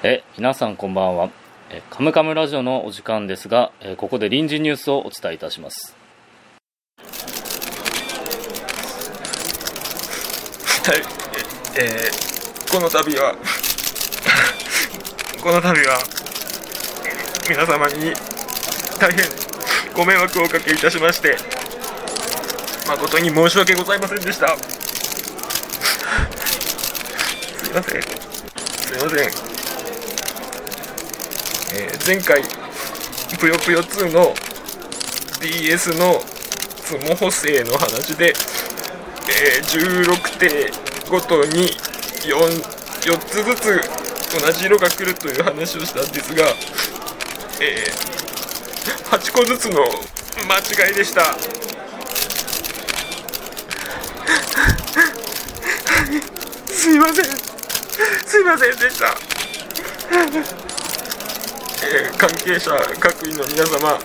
皆さんこんばんは。カムカムラジオのお時間ですが、ここで臨時ニュースをお伝えいたします。 はい、この度は皆様に大変ご迷惑をおかけいたしまして誠に申し訳ございませんでした。すいません。前回ぷよぷよ2の DS のスモ補正の話で、16手ごとに 4つずつ同じ色が来るという話をしたんですが、8個ずつの間違いでした。すいませんでした。関係者各位の皆様、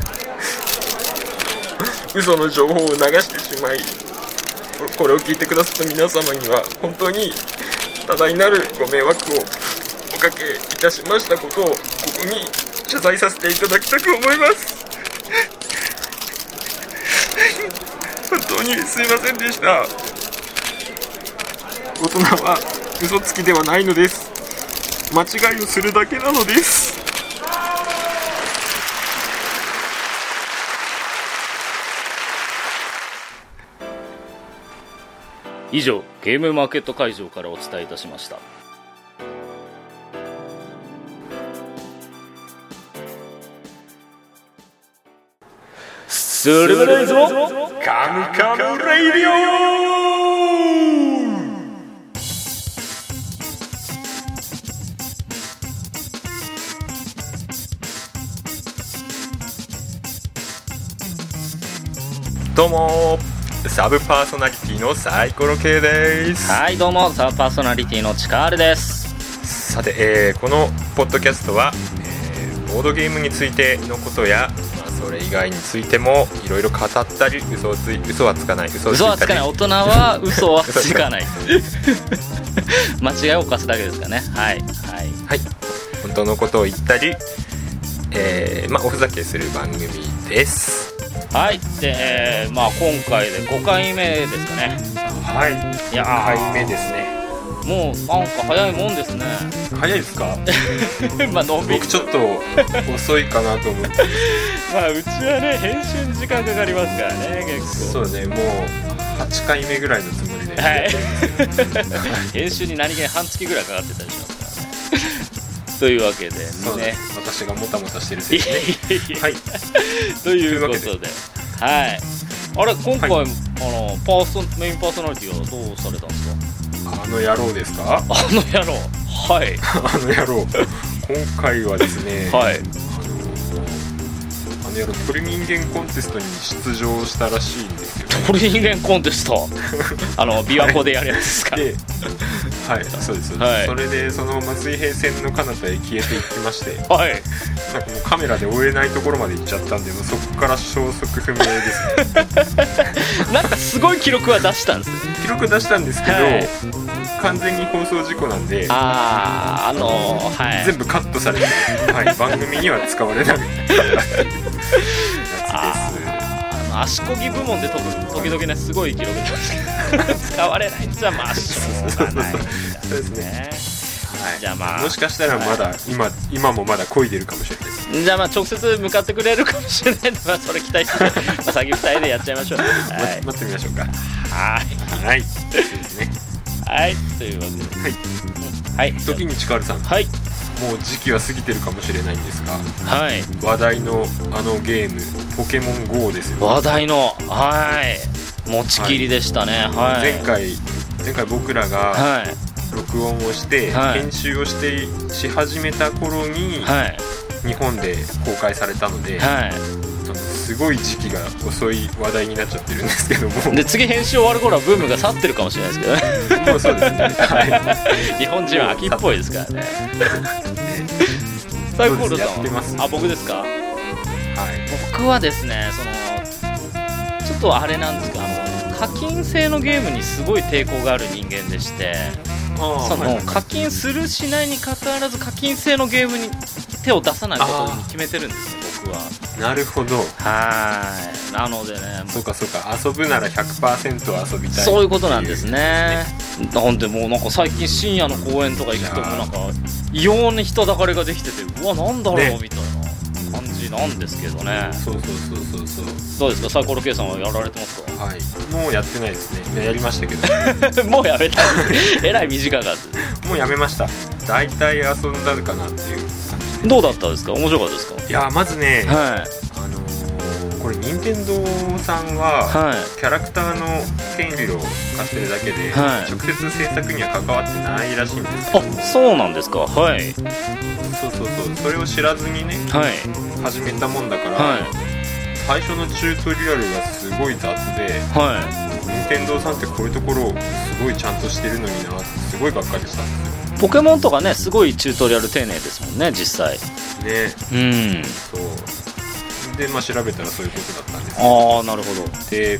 嘘の情報を流してしまい、これを聞いてくださった皆様には本当に多大なるご迷惑をおかけいたしましたことをここに謝罪させていただきたく思います。本当にすいませんでした。大人は嘘つきではないのです。間違いをするだけなのです。 以上、ゲームマーケット会場からお伝えいたしました。それでは行くぞ、カムカムラディオ。 どうもサブパーソナリティのサイコロ系です。 はい、どうもサブパーソナリティのチカールです。 さて、このポッドキャストは、ボードゲームについてのことや、それ以外についてもいろいろ語ったり、嘘はつかない、嘘はつかない、 大人は嘘はつかない間違いを犯すだけですかね。はい本当のことを言ったり、おふざけする番組です。 はい。で、今回で5回目ですかね。 はい、 いや 5回目ですね。 もうなんか早いもんですね。 早いですか？ のんびり僕ちょっと遅いかなと思ってうちはね、編集に時間かかりますからね、結構。 そうね、もう8回目ぐらいのつもりで、 編集に何気に半月ぐらいかかってたりしますからねというわけでね、 私がもたもたしてるせいでねはいということで、はい、あれ今回、メインパーソナリティはどうされたんですか？ あの野郎ですか？ あの野郎、はいあの野郎、今回はですね、 はい、 鳥人間コンテストに出場したらしいんですよ。 鳥人間コンテスト琵琶湖でやるやつですか？ はい、そうです、 はい、 それでその水平線の彼方へ消えていきまして、 はい、 なんかもうカメラで追えないところまで行っちゃったんで、もうそこから消息不明ですねなんかすごい記録は出したんです。 記録出したんですけど、 はい、 完全に放送事故なんで、 はい、 全部カットされて、番組には使われないやつです。 足こぎ部門で時々ね、すごい記録ですけど使われないんじゃしょうがないですね。じゃあもしかしたらまだ、今もまだ漕いでるかもしれないです。 じゃあ直接向かってくれるかもしれないので、それ期待して先2人でやっちゃいましょう。 待ってみましょうか。 はいそうですね。はい、というわけで、 時にチカールさん、もう時期は過ぎてるかもしれないんですが、話題のあのゲームポケモン GO ですよ。 話題の持ちきりでしたね。 前回僕らが録音をして、編集をし始めた頃に、日本で公開されたので、すごい時期が遅い話題になっちゃってるんですけども、 で次編集終わる頃はブームが去ってるかもしれないですけどねもうそうですね、 日本人は秋っぽいですからねサイコールさんは、僕ですか？僕はですね、ちょっとあれなんですけど、課金制のゲームにすごい抵抗がある人間でして、 その課金するしないにかかわらず課金制のゲームに手を出さないことに決めてるんですよ、僕は。 なるほど。 なのでね、 そうか遊ぶなら 100% 遊びたい、 そういうことなんですね。なんでもうなんか最近深夜の公園とか行くともうなんか異様に人だかりができてて、うわなんだろう、ね、みたいな感じなんですけどね。 そう。 どうですか、サイコロ K さんはやられてますか？ はい、もうやってないですね。やりましたけどもうやめたえらい短かったもうやめました。大体遊んだかなっていう感じで。 どうだったですか？面白かったですか？ いやまずね、これ任天堂さんは、キャラクターの権利を貸してるだけで、直接制作には関わってないらしいんですけど。 あ、そうなんですか。はい。 そうそれを知らずにね、始めたもんだから、最初のチュートリアルがすごい雑で、任天堂さんってこういうところすごいちゃんとしてるのになってすごいがっかりしたんですよ。 ポケモンとかね、すごいチュートリアル丁寧ですもんね、実際ね。 そうで、調べたらそういうことだったんですよ。なるほど。 で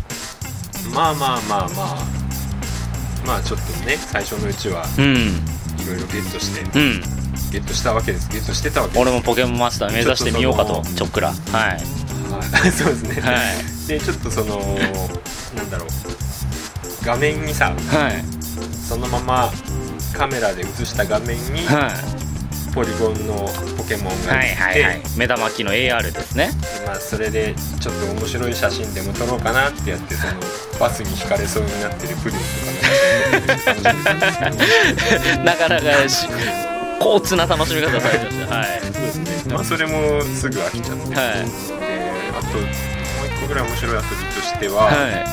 ちょっとね、最初のうちはいろいろゲットして、ゲットしたわけです。ゲットしてたわけです。 俺もポケモンマスター目指してみようかと、ちょっくら。 そうですね。でちょっとなんだろう、画面にさ、そのままカメラで映した画面に、ポリゴンのポケモンがいて、 目玉機の AR ですね。 それでちょっと面白い写真でも撮ろうかなってやって、そのバスにひかれそうになってるプリンとかの写真で楽しんでたんですけどなかなか高通な楽しみ方されてました。 そうですね。それもすぐ飽きちゃって、あともう一個ぐらい面白い遊びとしては、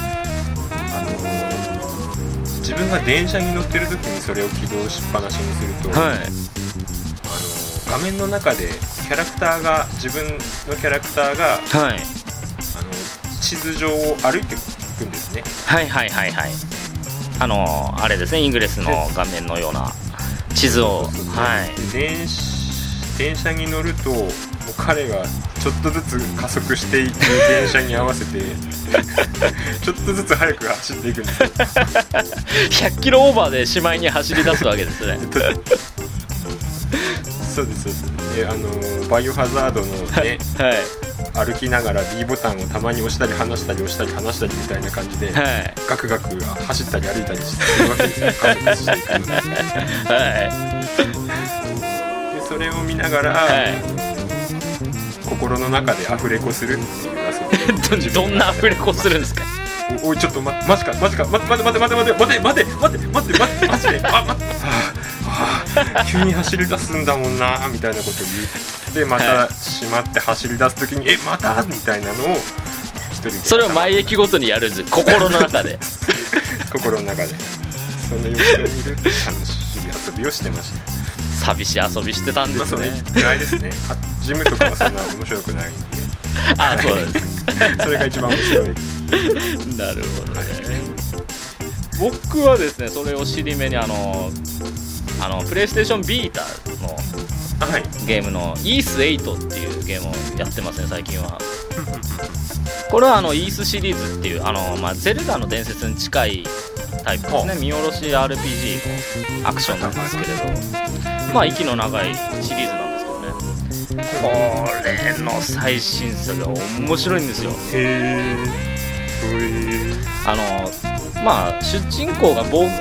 自分が電車に乗ってる時にそれを起動しっぱなしにすると、画面の中で自分のキャラクターが、地図上を歩いていくんですね。 あれですね、イングレスの画面のような地図を。 電車に乗ると、もう彼がちょっとずつ加速していく電車に合わせてちょっとずつ速く走っていくんですよ。 100キロオーバーでしまいに走り出すわけですね。 そうです。バイオハザードのね、歩きながら B ボタンをたまに押したり離したり押したり離したりみたいな感じで、ガクガク走ったり歩いたりしてるわけですよ。加速していくので、でそれを見ながら、心の中でアフレコするっていう遊び。 どんなアフレコするんですか？ おいちょっとマジか待て急に走り出すんだもんなみたいなこと言って、また閉まって走り出すときにまたみたいなのを一人で、 それを毎駅ごとにやるんです。心の中で心の中でその様子を見る楽しい遊びをしてました。 寂しい遊びしてたんですね。 ぐらいですね。ジムとかはそんな面白くないんでそうですそれが一番面白い。 なるほどね。僕はですね、それを尻目にプレイステーションビータのゲームのイース8っていうゲームをやってますね、最近は。これはイースシリーズっていうゼルダの伝説に近いタイプですね。見下ろし RPG のアクションなんですけれど、息の長いシリーズなんですけどね、これの最新作が面白いんですよ。主人公が冒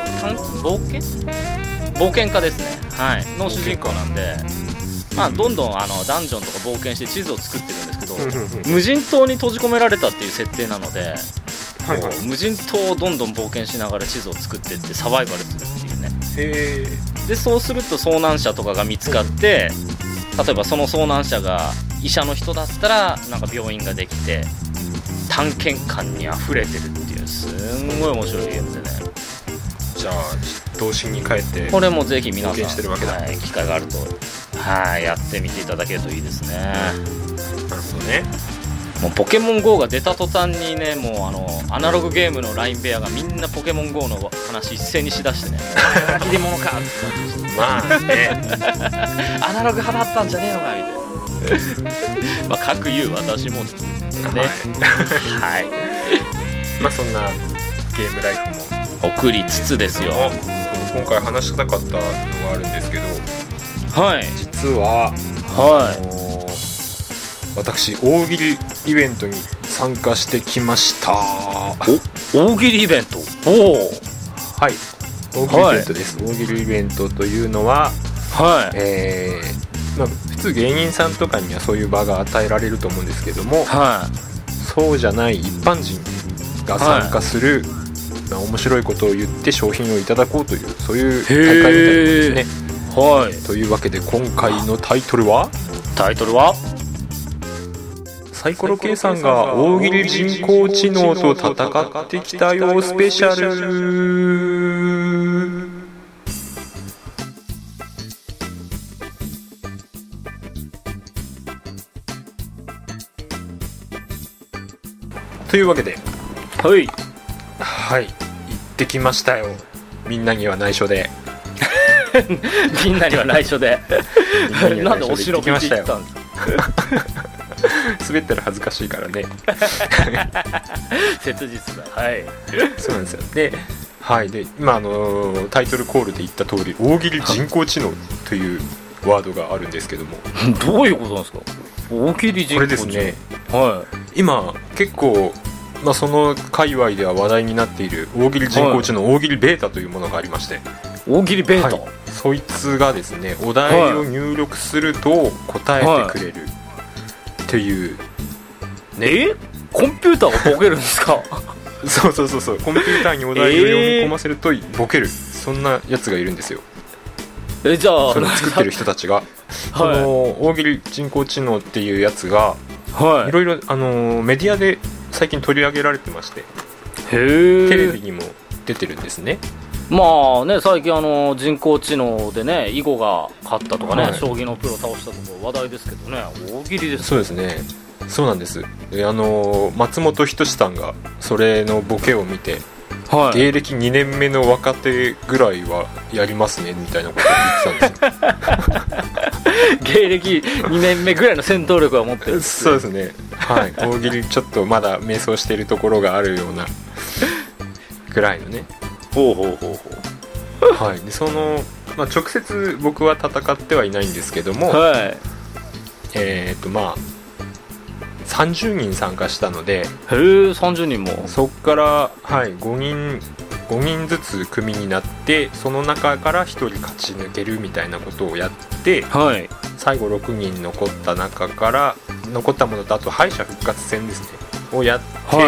険家ですね、の主人公なんで、どんどんダンジョンとか冒険して地図を作ってるんですけど、無人島に閉じ込められたっていう設定なので、無人島をどんどん冒険しながら地図を作っていってサバイバルするっていうね。でそうすると遭難者とかが見つかって、例えばその遭難者が医者の人だったらなんか病院ができて探検感にあふれてるっていう、すんごい面白いゲームでね。 じゃあ童心に帰ってこれもぜひ皆さんしてるわけだ、 機会があるとやってみていただけるといいですね。 なるほどね。 もうポケモン GO が出た途端にね、もうアナログゲームの LINE 部屋がみんなポケモン GO の話一斉にしだしてね、切り物かってアナログ派だったんじゃねえのかみたいな各言う私もね、 そんなゲームライフも送りつつですよ。 今回話したかったのがあるんですけど、 はい、 実は、私大喜利イベントに参加してきました。 大喜利イベント。 はい、大喜利イベントです、大喜利イベントというのは、普通芸人さんとかにはそういう場が与えられると思うんですけども、そうじゃない一般人が参加する、面白いことを言って商品をいただこうという、そういう大会みたいなんですね。というわけで今回のタイトルはサイコロ計算が大喜利人工知能と戦ってきたよスペシャル。というわけで、はい、行ってきましたよ。みんなには内緒でみんなには内緒でなんでお城見て行ったんですか。 滑ったら恥ずかしいからね切実だ。はい、 そうなんですよ。で、今タイトルコールで言った通り、大喜利人工知能というワードがあるんですけどもどういうことなんですか、大喜利人工知能。これですね、 今結構、その界隈では話題になっている大喜利人工知能、大喜利ベータというものがありまして、 大喜利ベータ、 そいつがですね、お題を入力すると答えてくれるっていう、 コンピューターがボケるんですかそうコンピューターにお題を読み込ませるとボケる、そんなやつがいるんですよ。 じゃあそれを作ってる人たちがこの大喜利人工知能っていうやつが、いろいろメディアで最近取り上げられてまして、テレビにも出てるんですね。 最近人工知能でね、囲碁が勝ったとかね、将棋のプロ倒したとか話題ですけどね、大喜利です。 そうですね、そうなんです。松本人志さんがそれのボケを見て、芸歴2年目の若手ぐらいはやりますねみたいなことを言ってたんですよ芸歴2年目ぐらいの戦闘力は持ってる。 そうですね、大喜利ちょっとまだ迷走しているところがあるようなぐらいのね。でその、直接僕は戦ってはいないんですけども、30人参加したので、 30人も。 そこから、5人ずつ組になって、その中から1人勝ち抜けるみたいなことをやって、最後6人残った中から残ったものと、あと敗者復活戦ですねをやって、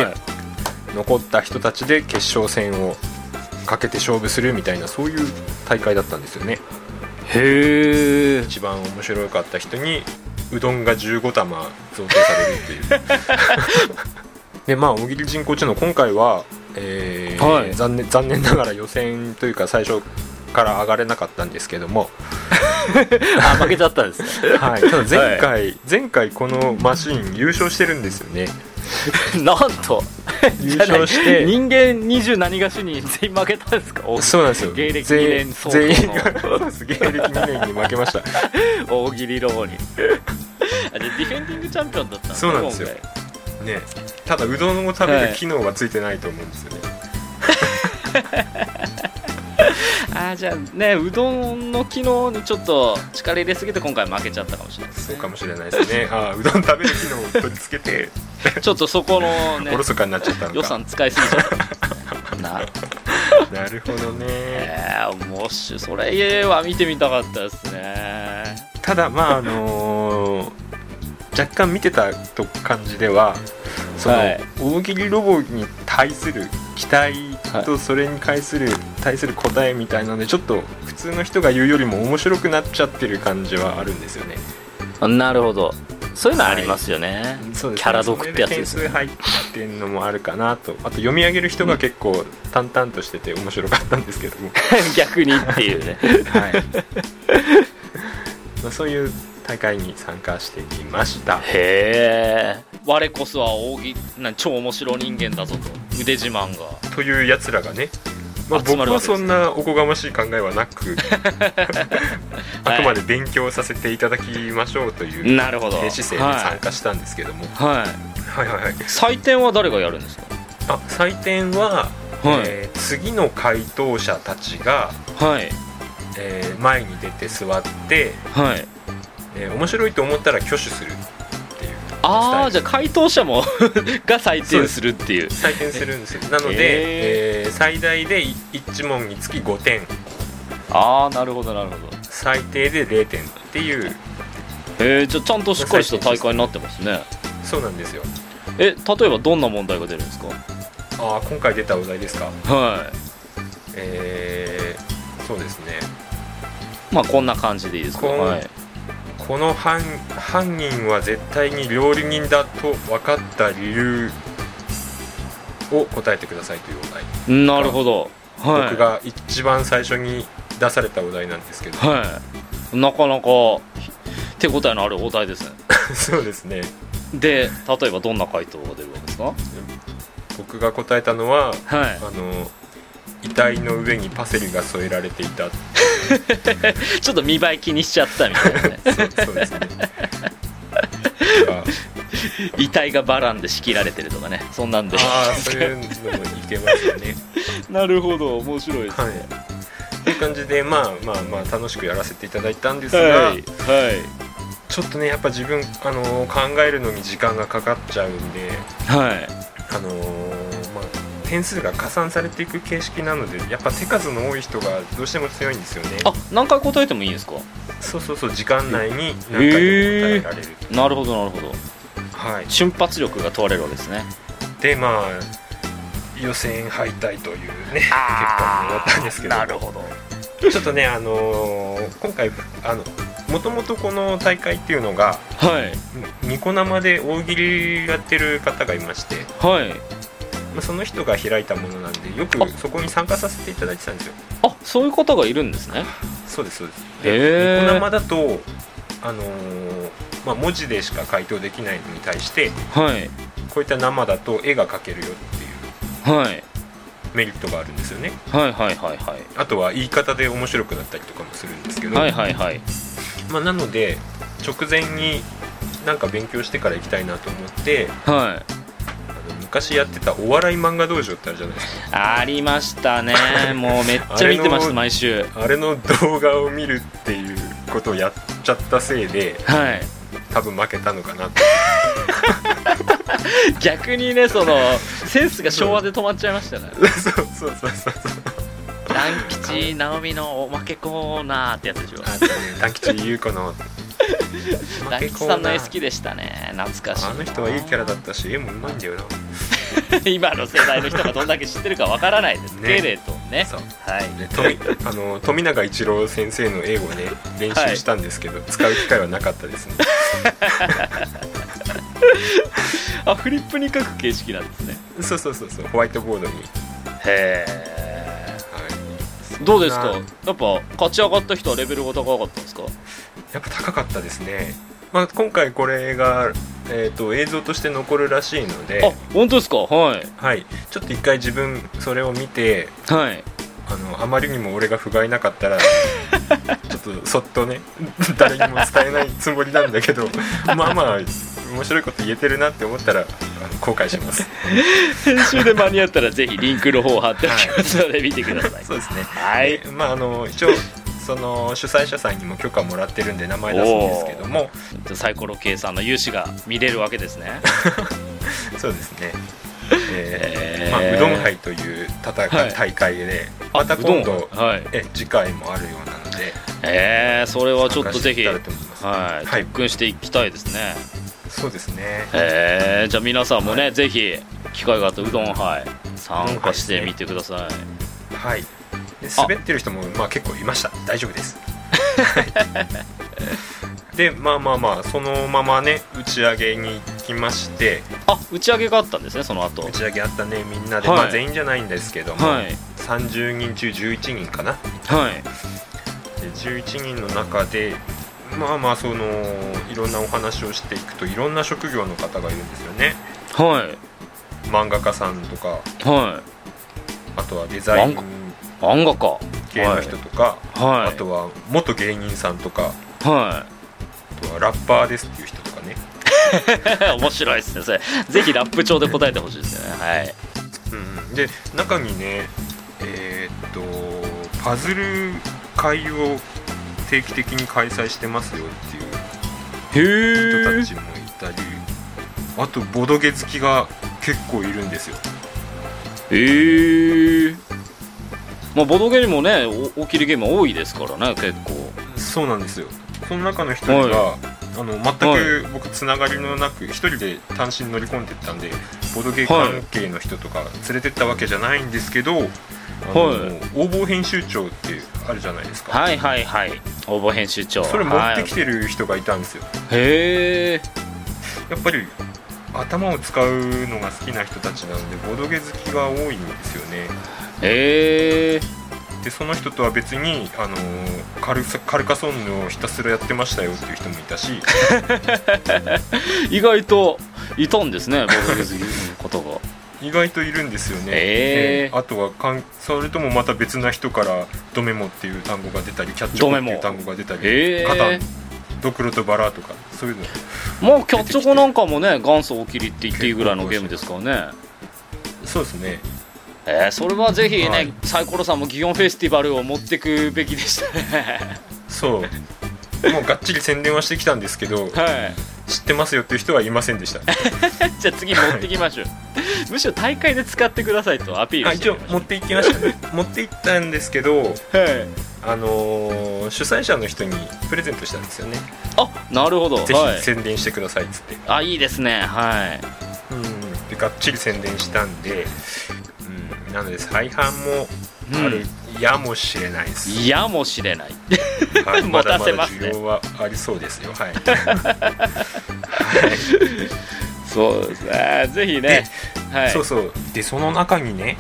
残った人たちで決勝戦をかけて勝負するみたいな、そういう大会だったんですよね。一番面白かった人にうどんが15玉贈呈されるっていうで、大喜利人工知能今回は、残念ながら予選というか最初から上がれなかったんですけども負けちゃったんですね。 ただ前回このマシン優勝してるんですよね。 なんと優勝して人間20何がしに全員負けたんですか。 そうなんですよ、 芸歴2年相当の全員が芸歴2年に負けました大喜利ロボにディフェンディングチャンピオンだったんです。 そうなんですよね。ただうどんを食べる機能はついてないと思うんですよね、 じゃあね、うどんの機能にちょっと力入れすぎて今回負けちゃったかもしれないですね。 そうかもしれないですね。うどん食べる機能を取り付けてちょっとそこのね、 おろそかになっちゃったのか、 予算使いすぎちゃったなるほどね。 もしそれは見てみたかったですね。 ただ若干見てた感じでは、その大喜利ロボに対する期待とそれに対する答えみたいなので、ちょっと普通の人が言うよりも面白くなっちゃってる感じはあるんですよね。 なるほど、そういうのありますよね、 そうですね、 キャラ読ってやつですね。 点数入ってんのもあるかなと。あと読み上げる人が結構淡々としてて面白かったんですけども逆にっていうねそういう大会に参加してみました。 へえ、我こそは超面白人間だぞと腕自慢がというやつらがね、僕はそんなおこがましい考えはなくあくまで勉強させていただきましょうという低姿勢で参加したんですけども、 採点は誰がやるんですか。 採点は次の回答者たちが、前に出て座って、面白いと思ったら挙手するっていう。 ああ、じゃあ回答者もが採点するっていう。 採点するんですよ。なので、最大で1問につき5点。 ああ、なるほどなるほど。 最低で0点っていう。 じゃあちゃんとしっかりした大会になってますね。 そうなんですよ。 例えばどんな問題が出るんですか？ 今回出たお題ですか？ はい。 そうですね。 まあこんな感じでいいですか？ この犯人は絶対に料理人だと分かった理由を答えてくださいというお題。 なるほど。 僕が一番最初に出されたお題なんですけど、 なかなか手応えのあるお題ですね。 そうですね。 で、例えばどんな回答が出るわけですか？ 僕が答えたのは、遺体の上にパセリが添えられていた。 ちょっと見栄え気にしちゃったみたいなね。 そうですね。 遺体がバランで仕切られてるとかね、そんなんで。 そういうのもいけますよね。 なるほど、面白いですね。 という感じで、まあ楽しくやらせていただいたんですが、ちょっとね、やっぱ自分考えるのに時間がかかっちゃうんで、点数が加算されていく形式なので、やっぱ手数の多い人がどうしても強いんですよね。 何回答えてもいいんですか？ そう時間内に何回でも答えられる。 なるほどなるほど。瞬発力が問われるわけですね。 で、予選敗退というね、結果に終わったんですけど。 なるほど。 ちょっとね、今回もともとこの大会っていうのが、ニコ生で大喜利やってる方がいまして、その人が開いたものなんで、よくそこに参加させていただいてたんですよ。 そういう方がいるんですね。 そうですで、ニコ生だと文字でしか回答できないのに対して、こういった生だと絵が描けるよっていうメリットがあるんですよね。あとは言い方で面白くなったりとかもするんですけど、なので直前になんか勉強してから行きたいなと思って、昔やってたお笑い漫画道場ってあるじゃないですか。 ありましたね。もうめっちゃ見てました毎週。 あれの動画を見るっていうことをやっちゃったせいで、多分負けたのかなって。 逆にね、そのセンスが昭和で止まっちゃいましたね。 そう団吉直美のおまけコーナーってやつでしょ。 団吉優子の団吉さんの絵好きでしたね。懐かしい。 あの人はいいキャラだったし、絵もうまいんだよな。 今の世代の人がどんだけ知ってるかわからないですけれどね。 富永一郎先生の絵をね、練習したんですけど、使う機会はなかったですね。 フリップに書く形式なんですね。 そうホワイトボードに。 どうですか？やっぱ勝ち上がった人はレベルが高かったんですか？ やっぱ高かったですね。今回これが、映像として残るらしいので。 本当ですか？ちょっと一回自分それを見て、あまりにも俺が不甲斐なかったらちょっとそっとね、誰にも伝えないつもりなんだけど、面白いこと言えてるなって思ったら後悔します。 編集で間に合ったらぜひリンクの方を貼っておきますので見てください。 そうですね。一応その主催者さんにも許可もらってるんで名前出すんですけども、 サイコロ計算の勇姿が見れるわけですね。 そうですね。うどん杯という大会で、また今度次回もあるようなので、 それはちょっとぜひ特訓していきたいですね。 そうですね。 じゃあ皆さんもね、ぜひ機会があったらうどん杯参加してみてください。 で滑ってる人も結構いました。大丈夫です。でそのままね、打ち上げに行きまして。 打ち上げがあったんですね。その後打ち上げあったね。みんなで、全員じゃないんですけども、30人中11人かな。で11人の中でそのいろんなお話をしていくと、いろんな職業の方がいるんですよね。漫画家さんとか、あとはデザイン漫画家系の人とか、あとは元芸人さんとか、あとはラッパーですっていう人とかね。 面白いですね。それぜひラップ調で答えてほしいですよね。 で中にねパズル会を定期的に開催してますよっていう人たちもいたり、あとボドゲ好きが結構いるんですよ。 まあ、ボドゲにもね大きいゲーム多いですからね結構。 そうなんですよ。その中の一人が、全く僕つながりのなく一人で単身乗り込んでったんで、ボドゲ関係の人とか連れてったわけじゃないんですけど、応募編集長ってあるじゃないですか。 はいはいはい、応募編集長、 それ持ってきてる人がいたんですよ。 へえ。 やっぱり頭を使うのが好きな人たちなのでボドゲ好きが多いんですよね。 へえ。 でその人とは別にカルカソンヌをひたすらやってましたよっていう人もいたし意外といたんですね、ボドゲ好きの方が。 意外といるんですよね。あとはそれともまた別な人からドメモっていう単語が出たり、キャッチョコっていう単語が出たり、カタン、ドクロとバラとかそういうの。 まあキャッチョコなんかもね元祖大喜利って言っていいぐらいのゲームですからね。 そうですね。 それはぜひね、サイコロさんも祇園フェスティバルを持ってくべきでしたね。 そうもうがっちり宣伝はしてきたんですけど、知ってますよっていう人はいませんでした。 じゃあ次持ってきましょう。むしろ大会で使ってくださいとアピールして。 一応持っていきましたね。持っていったんですけど、主催者の人にプレゼントしたんですよね。 あ、なるほど。 ぜひ宣伝してくださいっつって。 いいですね。はい。 でがっちり宣伝したんで、なので再販もあるやもしれないです。 やもしれない。 まだまだ需要はありそうですよ。はい。 そうですね。ぜひね。 そうそう。でその中にね、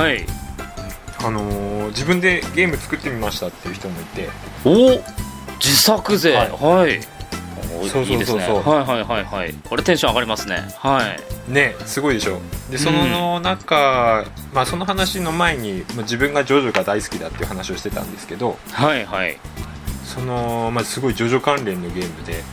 自分でゲーム作ってみましたっていう人もいて。 自作勢。はい。 そういいですね。はい。これテンション上がりますね。 ね、すごいでしょ。でその中、その話の前に自分がジョジョが大好きだっていう話をしてたんですけど、そのすごいジョジョ関連のゲームで、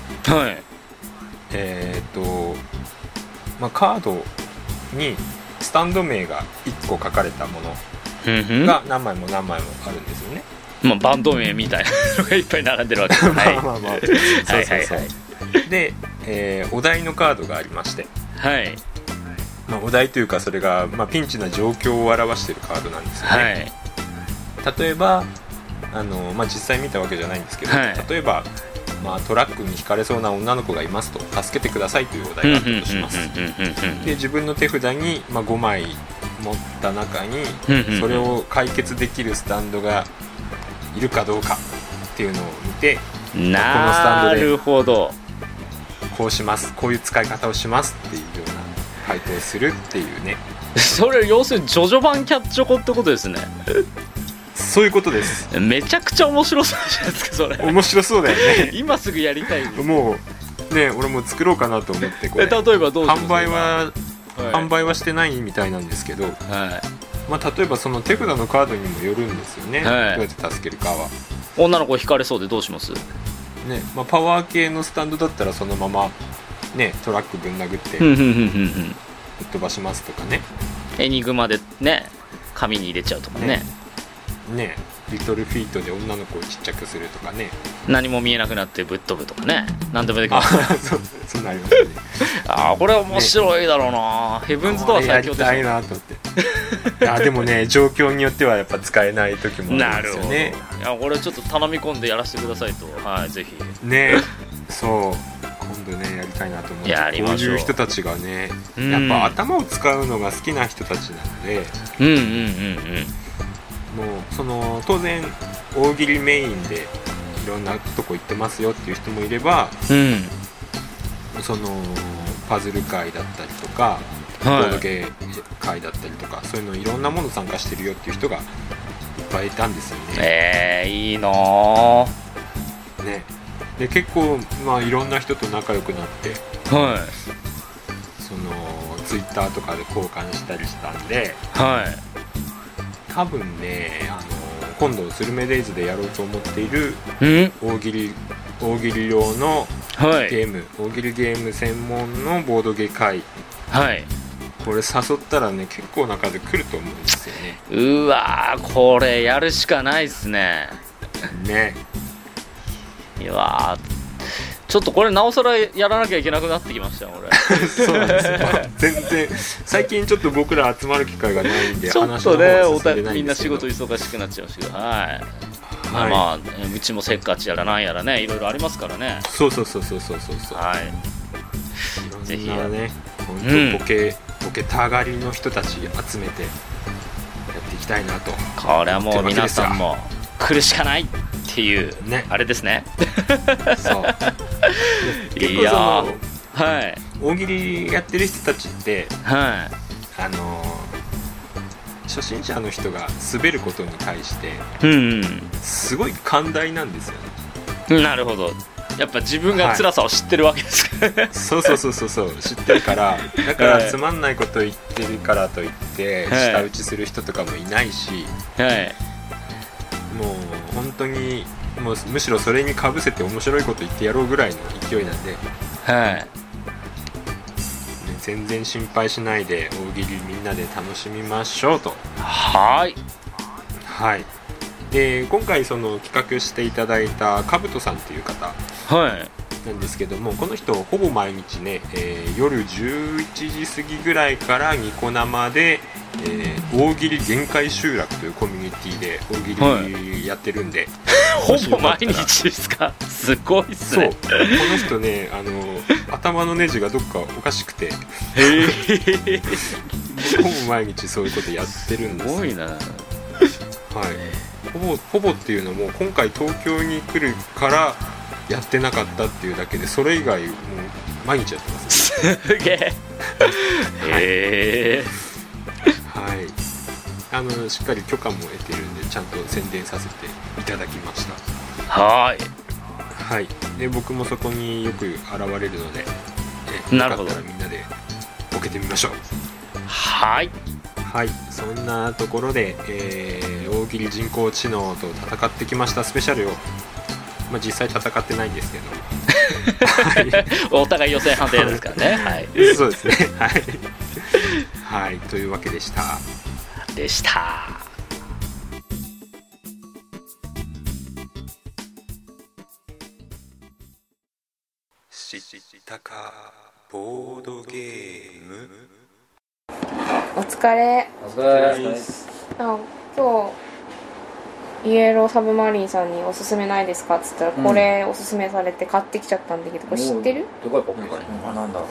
カードにスタンド名が1個書かれたものが何枚もあるんですよね。 バンド名みたいなのがいっぱい並んでるわけですね。 で、お題のカードがありまして、お題というかそれが、ピンチな状況を表しているカードなんですよね。例えば実際見たわけじゃないんですけど、例えば、トラックにひかれそうな女の子がいますと、助けてくださいというお題があったとします。で自分の手札に、5枚持った中にそれを解決できるスタンドがいるかどうかっていうのを見て、このスタンドでこうします、こういう使い方をしますっていうような回答をするっていうね。 それ要するにジョジョ版キャッチョコってことですね。 そういうことです。 めちゃくちゃ面白そうじゃないですかそれ。 面白そうだよね。 今すぐやりたいです。 もうね、俺も作ろうかなと思ってこれ。 例えばどうします？ 販売はしてないみたいなんですけど、例えばその手札のカードにもよるんですよね。どうやって助けるかは。 女の子引かれそうでどうします？ ね、パワー系のスタンドだったらそのままね、トラックぶん殴ってぶっ飛ばしますとかね。 エニグマでね、紙に入れちゃうとかね。 リトルフィートで女の子をちっちゃくするとかね。 何も見えなくなってぶっ飛ぶとかね。何でもできます。 そうなりますね。 これ面白いだろうな。ヘブンズドア最強でしょ。 やりたいなと思って。でもね、状況によってはやっぱ使えない時もあるんですよね。 これちょっと頼み込んでやらせてくださいと。ぜひね。そう今度ねやりたいなと思って。 やりましょう。 こういう人たちがね、やっぱ頭を使うのが好きな人たちなので、もうその当然大喜利メインでいろんなとこ行ってますよっていう人もいれば、そのパズル会だったりとか、ボードゲー会だったりとか、そういうのいろんなもの参加してるよっていう人がいっぱいいたんですよね。 いいなぁ。 ね。で結構いろんな人と仲良くなって、そのツイッターとかで交換したりしたんで、多分ね今度スルメデイズでやろうと思っている大喜利用のゲーム、大喜利ゲーム専門のボードゲー会、 これ誘ったらね結構な数来ると思うんですよね。 うわー、これやるしかないっすね。 ね。 いやちょっとこれなおさらやらなきゃいけなくなってきましたよ俺。 そうなんですよ全然最近ちょっと僕ら集まる機会がないんでちょっとねみんな仕事事忙しくなっちゃいましたけど、はい、はい、まあうちもせっかちやらなんやらねいろいろありますからね。 そうはい、ぜひね本当ボケたがりの人たち集めてやっていきたいなと。 これはもう皆さんも来るしかないっていう、ね、あれですね。 そう結構はい、大喜利やってる人たちって、はい、初心者の人が滑ることに対して、すごい寛大なんですよね。 なるほど。やっぱ自分が辛さを知ってるわけですからね、はい、 そう知ってるからだからつまんないこと言ってるからといって舌打ちする人とかもいないし、はい、もう本当にもうむしろそれにかぶせて面白いこと言ってやろうぐらいの勢いなんで、はい、全然心配しないで大喜利みんなで楽しみましょうと。 はい、 で今回その企画していただいたかぶとさんっていう方なんですけども、この人ほぼ毎日ね、夜11時過ぎぐらいからニコ生で、大喜利限界集落というコミュニティで大喜利やってるんで、 ほぼ毎日ですか。すごいっすね。 そうこの人ね頭のネジがどっかおかしくてほぼ毎日そういうことやってるんです。 すごいな。 ほぼっていうのも今回東京に来るからやってなかったっていうだけで、それ以外もう毎日やってます、 ね、すげえ。 しっかり許可も得てるんでちゃんと宣伝させていただきました。で僕もそこによく現れるので、よかったらみんなでボケてみましょう。そんなところで、大喜利人工知能と戦ってきましたスペシャルを、実際戦ってないんですけどお互い予選判定ですからね。 そうですね。というわけでした。知ったかボードゲーム。 お疲れです。今日イエローサブマリンさんにおすすめないですかっつったら、これおすすめされて買ってきちゃったんだけど、これ知ってる？ どこやポップかね。なんだろう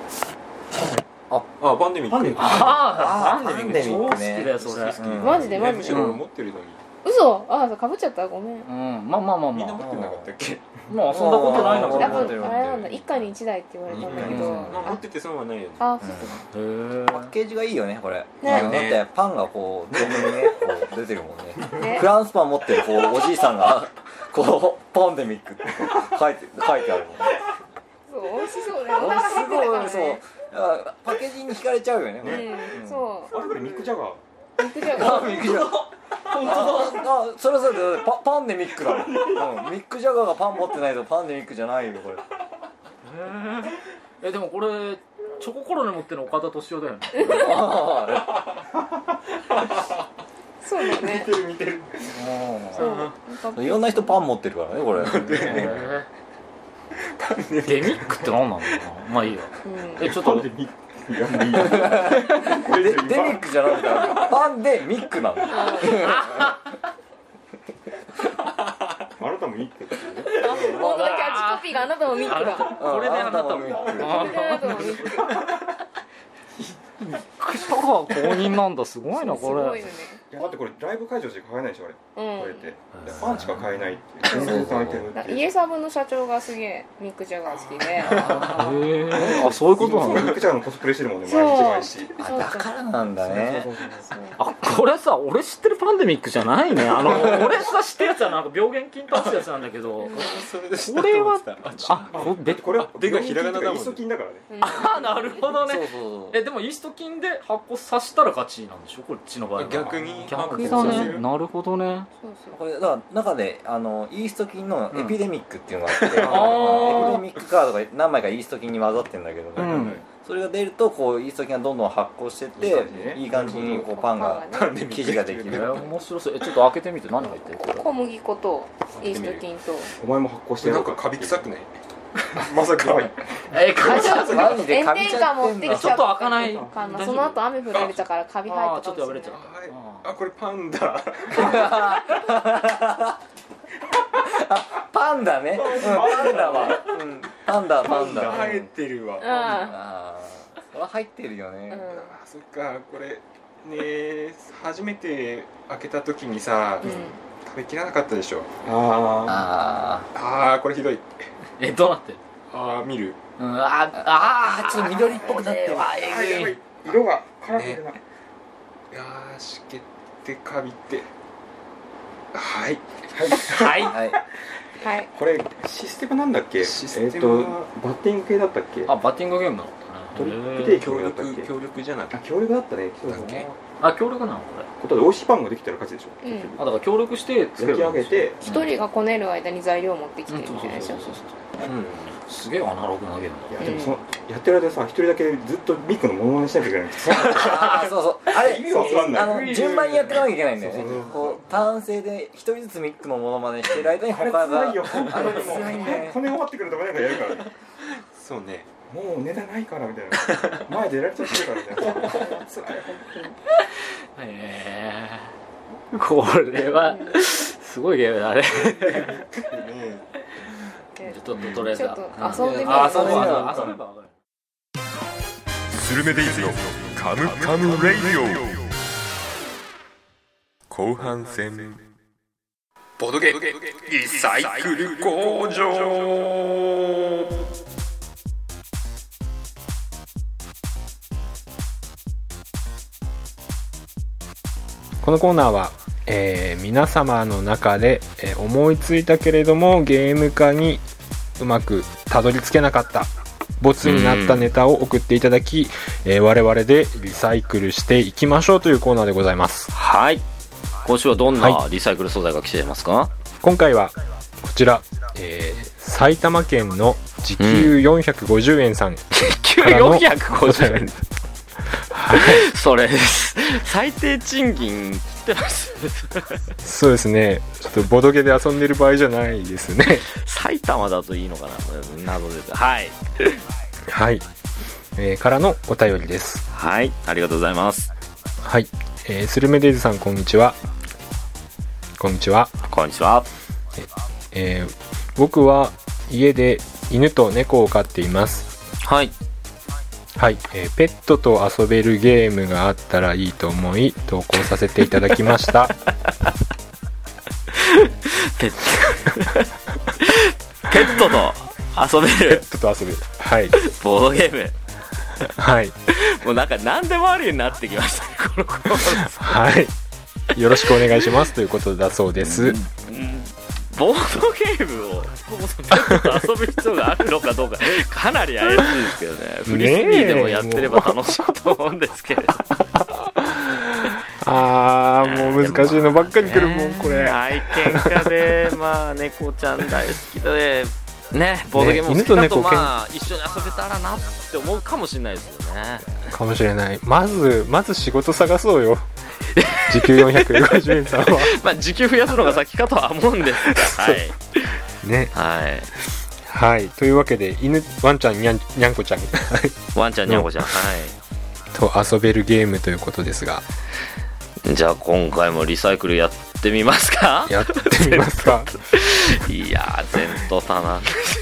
な。パンデミック。 パンデミック超好きだよそれ。 マジで。 むしろ持ってるのに。 嘘？かぶっちゃった。ごめん。 まあみんな持ってなかったっけ？ まあ遊んだことないのかな。 多分あれなんだ。一家に一台って言われたんだけど。 持ってて損はないよね。 パッケージがいいよねこれ。だってパンがこう全面にねこう出てるもんね。フランスパン持ってるこうおじいさんがこうパンデミックって書いてあるもんね。 そう美味しそうだよ。お腹減ってたからね。 そうパッケージに惹かれちゃうよねこれ。 そう。 これミックジャガー。 本当だ。 それパンデミックだもん。ミックジャガーがパン持ってないとパンデミックじゃないよこれ。 でもこれチョココロネ持ってる岡田敏夫だよね。 そうだね。 似てる。 そういろんな人パン持ってるからねこれ。 デミックって何なんだろうな。まあいいよ。ちょっとデミックじゃなくてパンでミックなんだ。 あなたもミックだね。 本当だ、キャッチコピーがあなたもミックだ。 これであなたもミック。ミックシャガー公認なんだ。すごいなこれ。 だってこれライブ会場しか買えないでしょあれ。これってパンしか買えないっていう。 イエサブの社長がすげえミック・ジャガー好きで。 そういうことなんだ。 ミック・ジャガーのコスプレしてるもんね毎日。 だからなんだね。 これさ俺知ってるパンデミックじゃないね。俺さ知ってるやつはなんか病原菌としたやつなんだけど、これはこれはでがひらがなだもん。イースト菌だからね。 なるほどね。でもイースト菌で発酵させたら勝ちなんでしょこっちの場合は。 逆だね。なるほどね。 これだから中でイースト菌のエピデミックっていうのがあって、エピデミックカードが何枚かイースト菌に混ざってるんだけど、 それが出るとこうイースト菌がどんどん発酵してっていい感じにこうパンが生地ができる。 面白そう。ちょっと開けてみて何入ってる？ 小麦粉とイースト菌と。 お前も発酵してる。なんかカビ臭くない？まさか。 カビちゃった。 炎天下持ってきちゃった。 ちょっと開かない。 その後雨降られたからカビ生えた。 ちょっと破れちゃった。 あ、これパンダ。 パンダね。パンダは。パンダ。 生えてるわ。 それは入ってるよね。 そっか、これね、初めて開けた時にさ、食べきらなかったでしょ。これひどい。 どうなってる？ 見る。 ちょっと緑っぽくなってる。 色がカラフルな。しけってカビってはい。これシステムなんだっけ？バッティング系だったっけ？ バッティングゲームなの？ トリップで協力じゃなくて協力だったね。 協力なのこれ。 ことで美味しいパンができたら勝ちでしょ。 だから協力して焼き上げて一人がこねる間に材料を持ってきてみたいでしょ。 すげえアナログなゲームだ。 でもそのやってる間さ、一人だけずっとミックのモノマネしなきゃいけない。 そうあれ意味わかんない。順番にやっていかなきゃいけないんだよね。こう単性で一人ずつミックのモノマネしてる間に他があれ辛いね。骨終わってくるとかなんかやるからね。そうね。もうネタないからみたいな。前出られちゃってるからみたいな。辛い本当に。これはすごいゲームだね。ちょっととりあえず遊んでみよう。遊べば分かる。 スルメデイズのカムカムレイディオ後半戦。 ボドゲリサイクル工場。このコーナーは皆様の中で、思いついたけれどもゲーム化にうまくたどり着けなかったボツになったネタを送っていただき、我々でリサイクルしていきましょうというコーナーでございます。 はい。今週はどんなリサイクル素材が来ていますか？ 今回はこちら、埼玉県の時給450円さんからの、 時給450円それ最低賃金切ってますそうですね。ちょっとボドゲで遊んでる場合じゃないですね。 埼玉だといいのかななどです。はいはい、からのお便りです。 はい、ありがとうございます。 はい、スルメデイズさんこんにちは。こんにちは。 こんにちは。 僕は家で犬と猫を飼っています。 はいはい、ペットと遊べるゲームがあったらいいと思い投稿させていただきましたペットと遊べる。 ペットと遊べる。はい。 ボードゲーム。 はい。 もうなんか何でもあるようになってきましたね、この頃。 はい。よろしくお願いしますということだそうです。 ボードゲームをそもそもペットと遊ぶ必要があるのかどうかかなり怪しいですけどね。フリスビーでもやってれば楽しいと思うんですけれど。 もう難しいのばっかり来るもんこれ。 愛犬家でまあ猫ちゃん大好きでね、ボードゲームも好きだとまあ一緒に遊べたらなって思うかもしれないですよね。 かもしれない。まず仕事探そうよ。時給450円さんはまあ時給増やすのが先かとは思うんですが、はいね、 はいはい。というわけでワンちゃんにゃんこちゃんワンちゃんにゃんこちゃん、はいと遊べるゲームということですが、 じゃあ今回もリサイクルやってみますか。 やってみますか。 いやー前途多難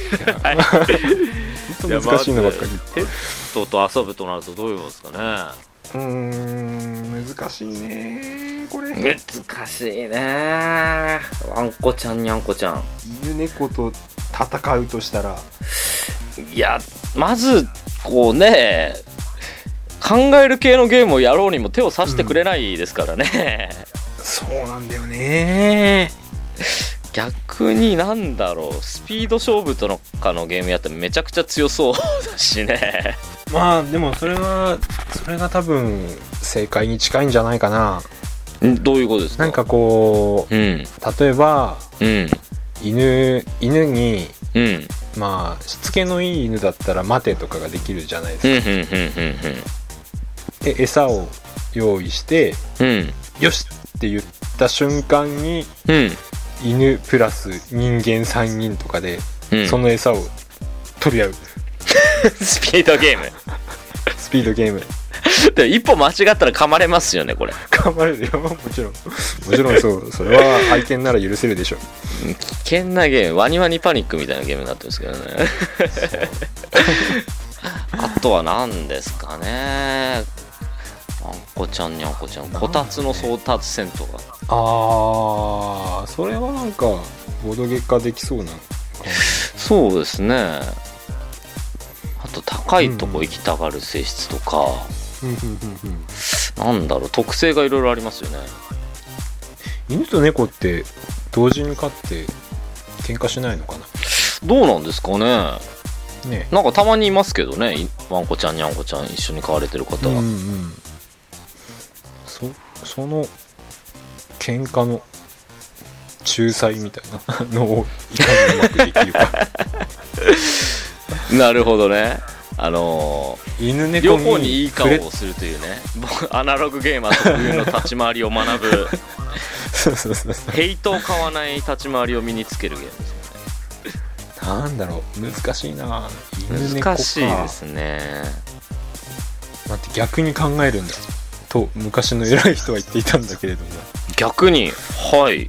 難しいのばっかり。 ペットと遊ぶとなるとどういうことですかね。 難しいねこれ。 難しいね。ワンコちゃんにゃんこちゃん、 犬猫と戦うとしたら、 いやまずこうね考える系のゲームをやろうにも手を差してくれないですからね、 そうなんだよね。 逆になんだろう、スピード勝負とかのゲームやったらめちゃくちゃ強そうだしね。 まあでもそれが多分正解に近いんじゃないかな。 どういうことですか。 なんかこう、例えば、犬に、 まあしつけのいい犬だったら待てとかができるじゃないですか。で餌を用意して、よしって言った瞬間に、犬プラス人間3人とかで、その餌を取り合うスピードゲームスピードゲームで一歩間違ったら噛まれますよね。これ噛まれるよ。もちろんそれは愛犬なら許せるでしょ。 危険なゲーム、ワニワニパニックみたいなゲームになってるんですけどねあとは何ですかね、にゃんこちゃんこたつの争奪戦とか。 それはなんかボドゲ化できそうな。 そうですね。あと高いとこ行きたがる性質とか、なんだろう、特性がいろいろありますよね。 犬と猫って同時に飼って喧嘩しないのかな。 どうなんですかね。なんかたまにいますけどね、ワンコちゃんにゃんこちゃん一緒に飼われてる方は。 その喧嘩の仲裁みたいなのをいかにうまくできるかなるほどね。 犬猫両方にいい顔をするというね、アナログゲーマー特有の立ち回りを学ぶヘイトを買わない立ち回りを身につけるゲームですよね。 なんだろう、難しいな。犬猫か。 難しいですね。 だって逆に考えるんだと昔の偉い人は言っていたんだけれども、 逆にはい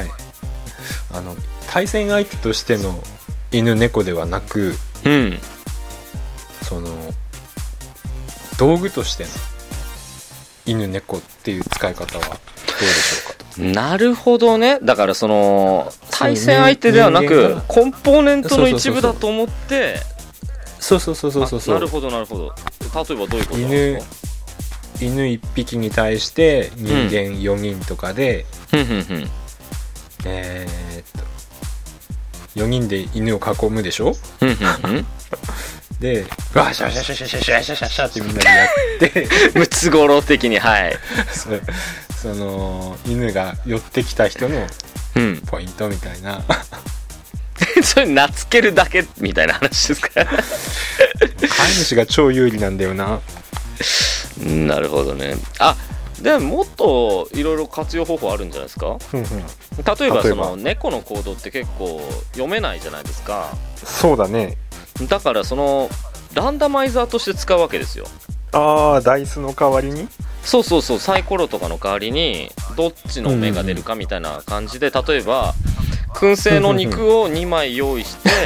対戦相手としての犬猫ではなく、その道具としての犬猫っていう使い方はどうでしょうかと。 なるほどね。だからその対戦相手ではなくコンポーネントの一部だと思って。 そうなるほど。例えばどういうことなんですか。 犬1匹に対して人間4人とかで、4人で犬を囲むでしょでわシャシャシャシャシャシャシャシャシャってみんなでやってムツゴロウ的にその犬が寄ってきた人のポイントみたいな、 それ懐けるだけみたいな話ですか。飼い主が超有利なんだよな。 なるほどね。でももっといろいろ活用方法あるんじゃないですか。例えばその猫の行動って結構読めないじゃないですか。 そうだね。 だからそのランダマイザーとして使うわけですよ。 ダイスの代わりに。 そうサイコロとかの代わりにどっちの目が出るかみたいな感じで、例えば燻製の肉を2枚用意して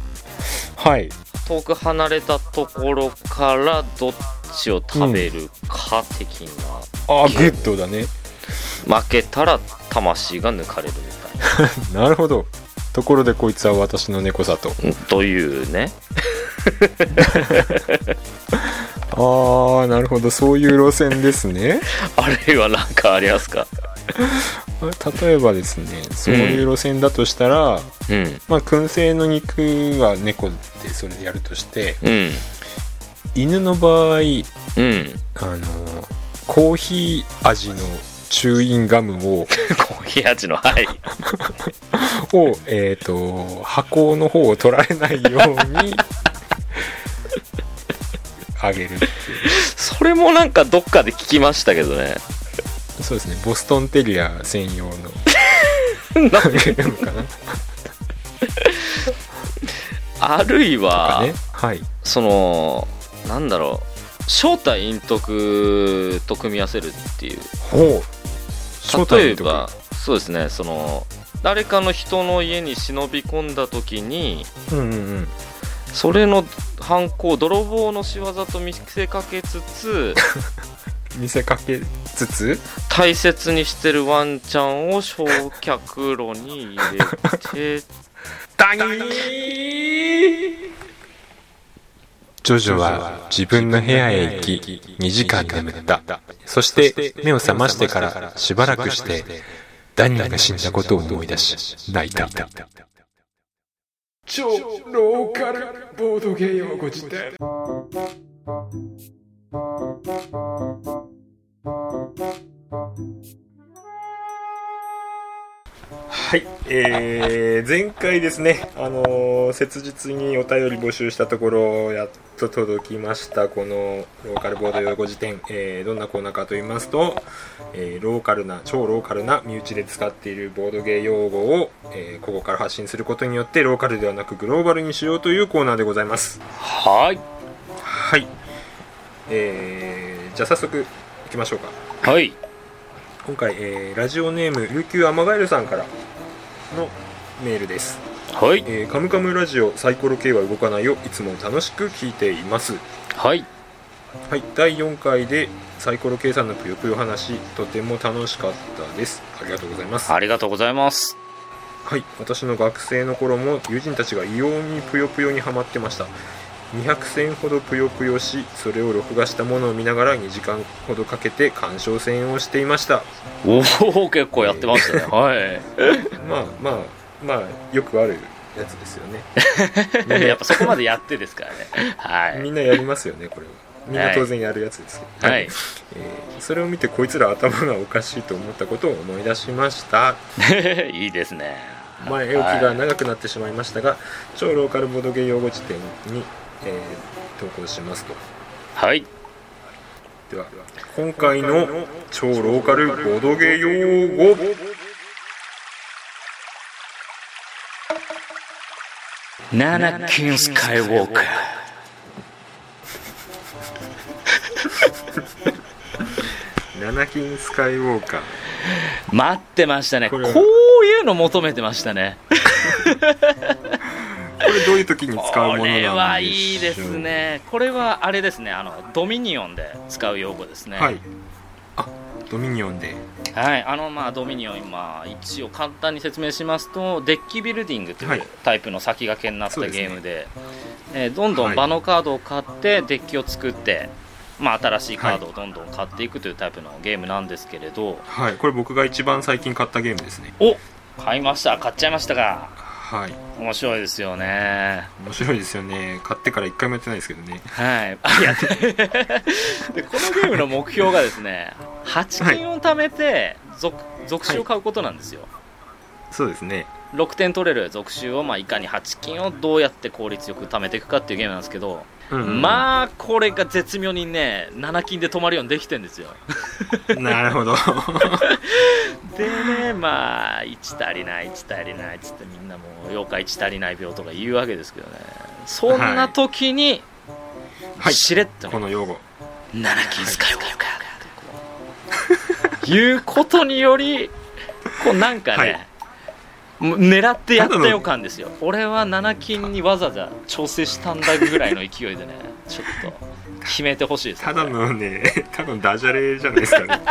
遠く離れたところからどっちを食べるか的な、 グッドだね。 負けたら魂が抜かれるみたいななるほど。ところでこいつは私の猫さというねなるほど、そういう路線ですね。 あるいは何かありますか。 例えばですね、そういう路線だとしたら、燻製の肉が猫でそれでやるとして、犬の場合、コーヒー味のチューインガムをコーヒー味の箱の方を取られないようにあげるっていう。 それもなんかどっかで聞きましたけどね。 そうですね、ボストンテリア専用のゲームかなあるいは、 そのなんだろう、正体陰徳と組み合わせるっていう。例えばそうですね、その誰かの人の家に忍び込んだ時に、それの犯行、泥棒の仕業と見せかけつつ大切にしてるワンちゃんを焼却炉に入れてダギー。 ジョジョは自分の部屋へ行き2時間眠った。そして目を覚ましてからしばらくしてダニが死んだことを思い出し泣いた。超ローカルボードゲームをご自体。 はい、前回ですね、切実にお便り募集したところやっと届きました。このローカルボード用語辞典、どんなコーナーかと言いますと、超ローカルな身内で使っているボードゲー用語を、ここから発信することによってローカルではなくグローバルにしようというコーナーでございます。 はいはい、じゃあ早速いきましょうか。 はい、 今回、ラジオネーム琉球アマガエルさんからのメールです。 はい、 カムカムラジオサイコロ系は動かないよ、いつも楽しく聞いています。 はい、 はい、第4回でサイコロ計算のぷよぷよ話、とても楽しかったです。ありがとうございます。 ありがとうございます。 はい、私の学生の頃も友人たちが異様にぷよぷよにハマってました。200戦ほどぷよぷよし、それを録画したものを見ながら2時間ほどかけて鑑賞戦をしていました。 おお、結構やってましたね。はい。 まあよくあるやつですよね。 やっぱそこまでやってですからね。はい。 みんなやりますよね、これは。みんな当然やるやつですけど、 はい。 それを見てこいつら頭がおかしいと思ったことを思い出しました。 いいですね。 前置きが長くなってしまいましたが、超ローカルボードゲー用語辞典に投稿しますと。 はい。 では今回の超ローカルボードゲー用語、 ナナキンスカイウォーカー。 ナナキンスカイウォーカー、 待ってましたね。こういうの求めてましたね。 これどういう時に使うものなんでしょう。 これはいいですね。これはあれですね、ドミニオンで使う用語ですね。 はい。あ、ドミニオンで。 はい。ドミニオン、一応簡単に説明しますと、デッキビルディングというタイプの先駆けになったゲームで、どんどん場のカードを買ってデッキを作って、新しいカードをどんどん買っていくというタイプのゲームなんですけれど、 はい、これ僕が一番最近買ったゲームですね。 お、買っちゃいましたか。 はい、 面白いですよね。 面白いですよね。買ってから1回もやってないですけどね。 はい。でこのゲームの目標がですね、8金を貯めて続種を買うことなんですよ。 そうですね。 6点取れる続種を、いかに8金をどうやって効率よく貯めていくかっていうゲームなんですけど、これが絶妙にね、7金で止まるようにできてるんですよ。 なるほど。 でね、1足りないっつってみんなもう妖怪1足りない病とか言うわけですけどね、そんな時に、しれっと、 この用語 7金使うかということにより、なんかね、狙ってやった予感ですよ。俺は7金にわざわざ調整したんだぐらいの勢いでね、ちょっと決めてほしいですね。 ただのね、多分ダジャレじゃないですかね。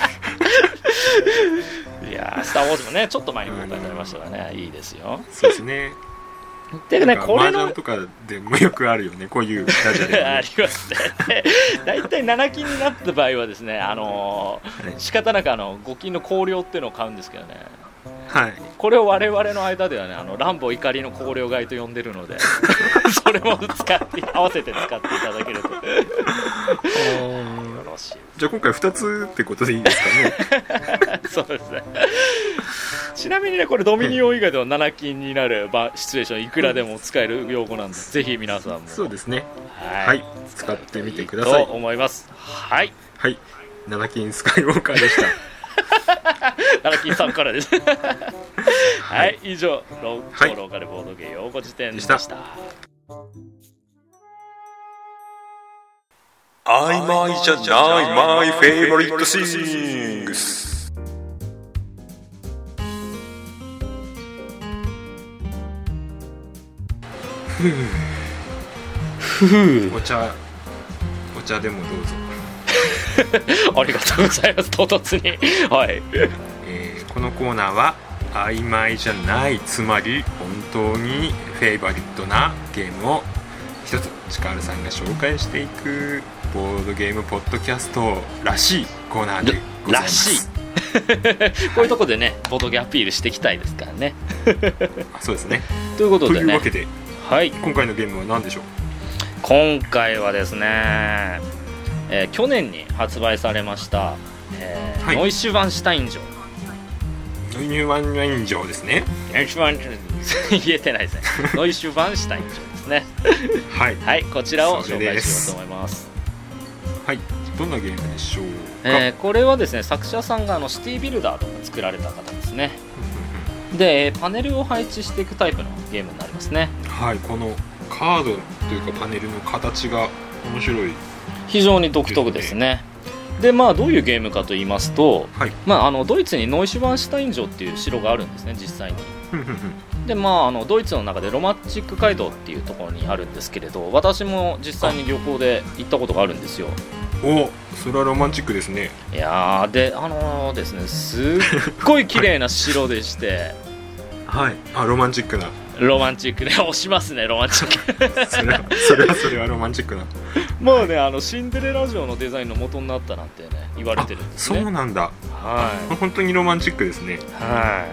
いやー、スター・ウォーズもね、ちょっと前に公開されましたからね、いいですよ。 そうですね。 でね、これの麻雀とかでもよくあるよね、こういうダジャレ。 ありますね。だいたい7金になった場合はですね、仕方なく5金の香料っていうのを買うんですけどね。 はい、 これを我々の間ではね、ランボー怒りの香料買いと呼んでるので、それも合わせて使っていただけるとよろしい。 じゃあ今回2つってことでいいですかね。 そうですね。ちなみにね、これドミニオン以外では7金になるシチュエーションいくらでも使える用語なんで、ぜひ皆さんもそうですね、 はい、 使ってみてくださいと思います。はい、 はい、7金スカイウォーカーでした。 7金さんからです。はい、以上超ローカルボードゲー用語辞典でした。 曖昧じゃないマイフェイバリットシングス。 お茶でもどうぞ。 ありがとうございます。唐突に。はい。 このコーナーは曖昧じゃない、つまり本当にフェイバリットなゲームを一つチカールさんが紹介していくボードゲームポッドキャストらしいコーナーでございます。 こういうとこでね、ボードゲームアピールしていきたいですからね。 そうですね。 ということでね、 というわけで、 はい、 今回のゲームは何でしょう。 今回はですね、去年に発売されました、ノイシュバンシュタイン城。 ノイシュバンシュタイン城ですね。 言えてないですね。ノイシュバンシュタイン城ですね。 はい、 はい、こちらを紹介しようと思います。 はい、どんなゲームでしょうか。 これはですね、作者さんがシティビルダーとか作られた方ですね。でパネルを配置していくタイプのゲームになりますね。 はい、このカードというかパネルの形が面白い、 非常に独特ですね。でどういうゲームかと言いますと、 はい、 ドイツにノイシュバンシュタイン城っていう城があるんですね、実際に。でドイツの中でロマンチック街道っていうところにあるんですけれど、私も実際に旅行で行ったことがあるんですよ。 お、それはロマンチックですね。 いやでですね、すっごい綺麗な城でしてはい、ロマンチックな。 ロマンチックね、押しますね、ロマンチックそれはロマンチックな。 もうね、シンデレラ城のデザインの元になったなんてね言われてるんですね。 そうなんだ。 はい、 本当にロマンチックですね。 はい。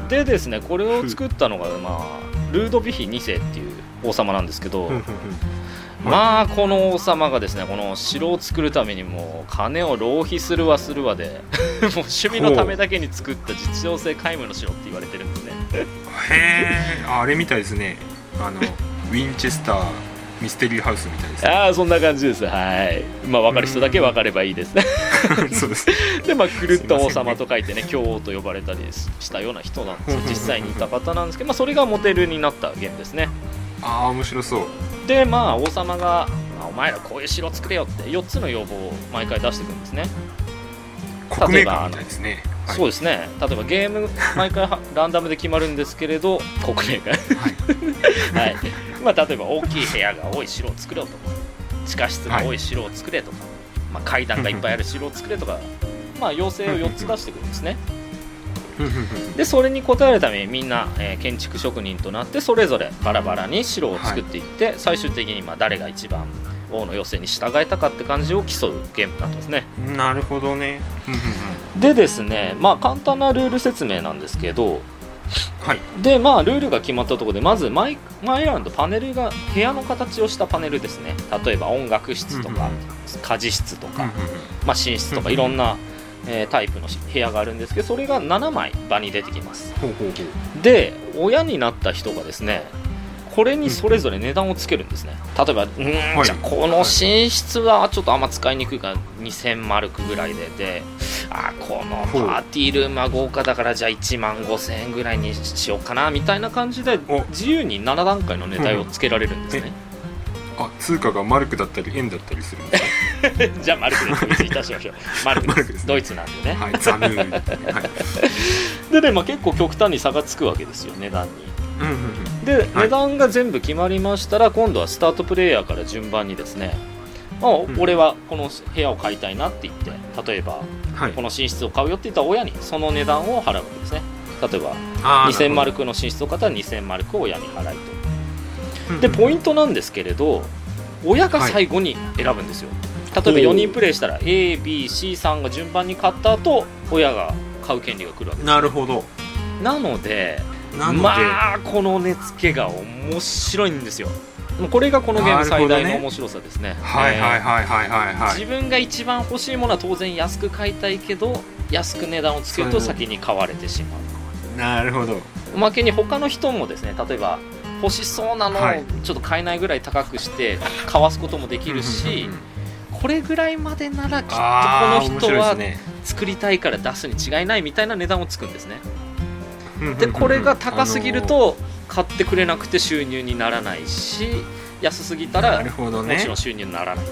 でですね、これを作ったのがルードヴィヒ2世っていう王様なんですけど、この王様がですね、この城を作るためにもう金を浪費するわでもう趣味のためだけに作った実用性皆無の城って言われてるんですね。 へー、あれみたいですね。ウィンチェスターミステリーハウスみたいですね。 そんな感じです。はい。分かる人だけ分かればいいですね。 そうです。 で狂った王様と書いてね、教王と呼ばれたりしたような人なんですよ。実際にいた方なんですけど、それがモデルになったゲームですね。 面白そう。 で王様がお前らこういう城作れよって4つの要望を毎回出してくるんですね。 国名館みたいですね。 そうですね。例えばゲーム毎回ランダムで決まるんですけれど、国名館はい、例えば大きい部屋が多い城を作ろうとか、地下室が多い城を作れとか、階段がいっぱいある城を作れとか、要請を4つ出してくるんですね。でそれに応えるためにみんな、建築職人となってそれぞれバラバラに城を作っていって、最終的に誰が一番王の要請に従えたかって感じを競うゲームになってますね。 なるほどね。 でですね、簡単なルール説明なんですけど、 はい、 でルールが決まったところで、まず毎ラウンドパネルが部屋の形をしたパネルですね。例えば音楽室とか、家事室とか、寝室とかいろんなタイプの部屋があるんですけど、それが7枚場に出てきます。で親になった人がですね、これにそれぞれ値段をつけるんですね。例えばじゃあこの寝室はちょっとあんま使いにくいから2000マルクぐらいで、このパーティールームは豪華だからじゃあ1万5000円ぐらいにしようかなみたいな感じで自由に7段階の値段をつけられるんですね。 通貨がマルクだったり円だったりするんですか？ じゃあマルクでいたしましょう。マルクです。ドイツなんでね。 はい、ザヌー、 でね、結構極端に差がつくわけですよ、値段に。で、値段が全部決まりましたら、今度はスタートプレイヤーから順番にですね、俺はこの部屋を買いたいなって言って、例えば、この寝室を買うよって言った親にその値段を払うわけですね。例えば2000マルクの寝室を買ったら2000マルクを親に払いと。でポイントなんですけれど、親が最後に選ぶんですよ。例えば4人プレイしたら A、B、C さんが順番に買った後、親が買う権利が来るわけです。 なるほど。 なのでこの値付けが面白いんですよ。これがこのゲーム最大の面白さですね。自分が一番欲しいものは当然安く買いたいけど、安く値段をつけると先に買われてしまう。 なるほど。 おまけに他の人もですね、例えば欲しそうなのをちょっと買えないぐらい高くして買わすこともできるし、これぐらいまでならきっとこの人は作りたいから出すに違いないみたいな値段をつくんですね。でこれが高すぎると買ってくれなくて収入にならないし、安すぎたらもちろん収入にならないと。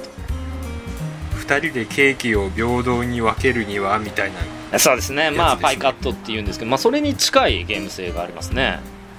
2人でケーキを平等に分けるにはみたいな。 そうですね。パイカットっていうんですけど、それに近いゲーム性がありますね。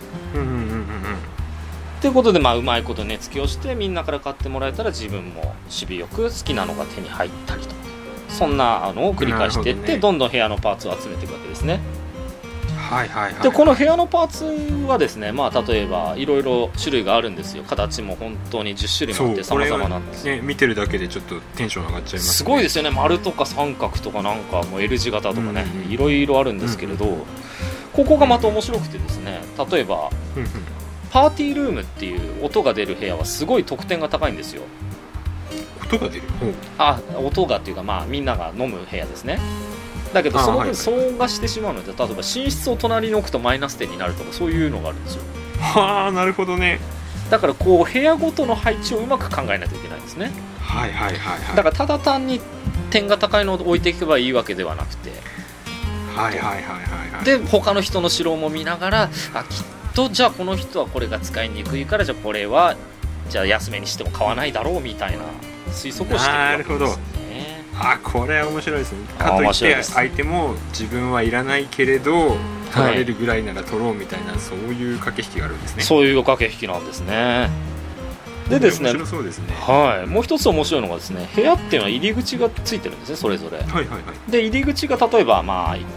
ということで、うまいこと値付けをしてみんなから買ってもらえたら自分も守備よく好きなのが手に入ったりと、そんなのを繰り返していって、どんどん部屋のパーツを集めていくわけですね。でこの部屋のパーツはですね、例えばいろいろ種類があるんですよ。形も本当に10種類もあって様々なんですよ。 見てるだけでちょっとテンション上がっちゃいますね。 すごいですよね。丸とか三角とかなんかもう L 字型とかね、いろいろあるんですけれど、ここがまた面白くてですね、例えばパーティールームっていう音が出る部屋はすごい得点が高いんですよ。 音が出る？ 音がっていうか、みんなが飲む部屋ですね。 だけどその分騒音がしてしまうので、例えば寝室を隣に置くとマイナス点になるとか、そういうのがあるんですよ。 はあ、なるほどね。 だからこう部屋ごとの配置をうまく考えないといけないんですね。 はいはいはいはい。 だからただ単に点が高いのを置いていけばいいわけではなくて、 はいはいはいはいはい。 で他の人の城も見ながら、きっとじゃあこの人はこれが使いにくいから、じゃあこれはじゃあ安めにしても買わないだろうみたいな推測をしてるわけですね。なるほど。 これは面白いですね。かといって相手も自分はいらないけれど取られるぐらいなら取ろうみたいな、そういう駆け引きがあるんですね。 そういう駆け引きなんですね。でですね、 面白そうですね。 はい、もう一つ面白いのがですね、部屋っていうのは入り口がついてるんですね、それぞれ。 はいはいはい。 で入り口が例えば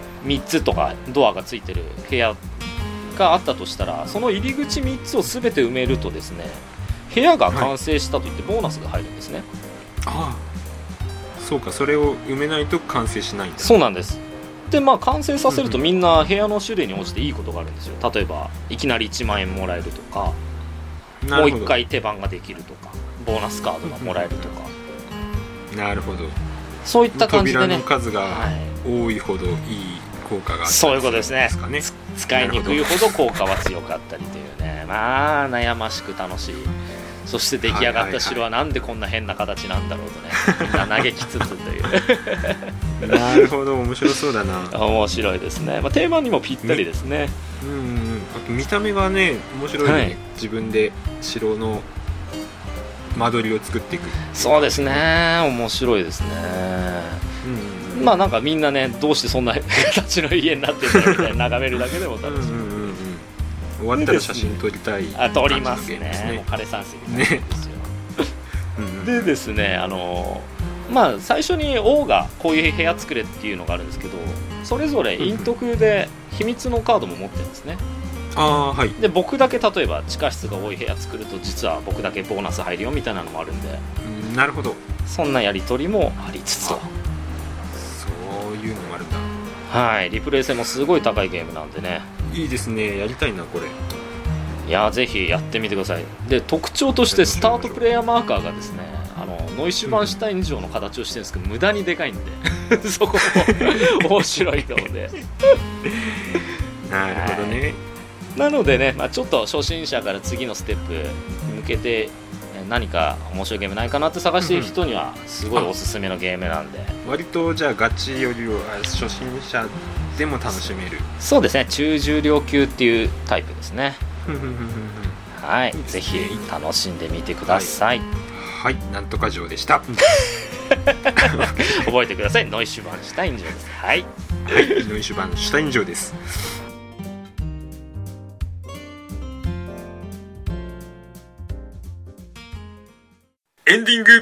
3つとかドアがついてる部屋があったとしたら、その入り口3つを全て埋めるとですね、部屋が完成したといってボーナスが入るんですね。 ああ、そうか、それを埋めないと完成しないんだ。 そうなんです。で完成させるとみんな部屋の種類に応じていいことがあるんですよ。例えばいきなり1万円もらえるとか、もう1回手番ができるとか、ボーナスカードがもらえるとか。 なるほど。 そういった感じでね、 扉の数が多いほどいい効果がある、 そういうことですね。使いにくいほど効果は強かったりというね、悩ましく楽しい。そして出来上がった城はなんでこんな変な形なんだろうとね、みんな嘆きつつというなるほど、面白そうだな。 面白いですね。定番にもぴったりですね。 あと見た目がね面白いね、自分で城の間取りを作っていく。 そうですね、面白いですね。なんかみんなね、どうしてそんな形の家になってるんだみたいな眺めるだけでも楽しい。 終わったら写真撮りたい。 撮りますね。もう枯山水みたいなんですよ。でですね、最初に王がこういう部屋作れっていうのがあるんですけど、それぞれ陰徳で秘密のカードも持ってるんですね。で僕だけ例えば地下室が多い部屋作ると、実は僕だけボーナス入るよみたいなのもあるんで。 なるほど。 そんなやり取りもありつつと。 そういうのもあるんだ。 はい、リプレイ性もすごい高いゲームなんでね。 いいですね、やりたいなこれ。 いやぜひやってみてください。で特徴としてスタートプレイヤーマーカーがですね、ノイシュバンシュタイン城の形をしてるんですけど、無駄にでかいんでそこも面白いと思うのでなるほどね。 なのでね、ちょっと初心者から次のステップに向けて何か面白いゲームないかなって探している人にはすごいおすすめのゲームなんで、割とじゃあガチよりは初心者でも楽しめる。 そうですね、中重量級っていうタイプですねはい、ぜひ楽しんでみてください。 はい、なんとか城でした覚えてください、ノイシュバンシュタイン城です。はい、 ノイシュバンシュタイン城です。エンディング。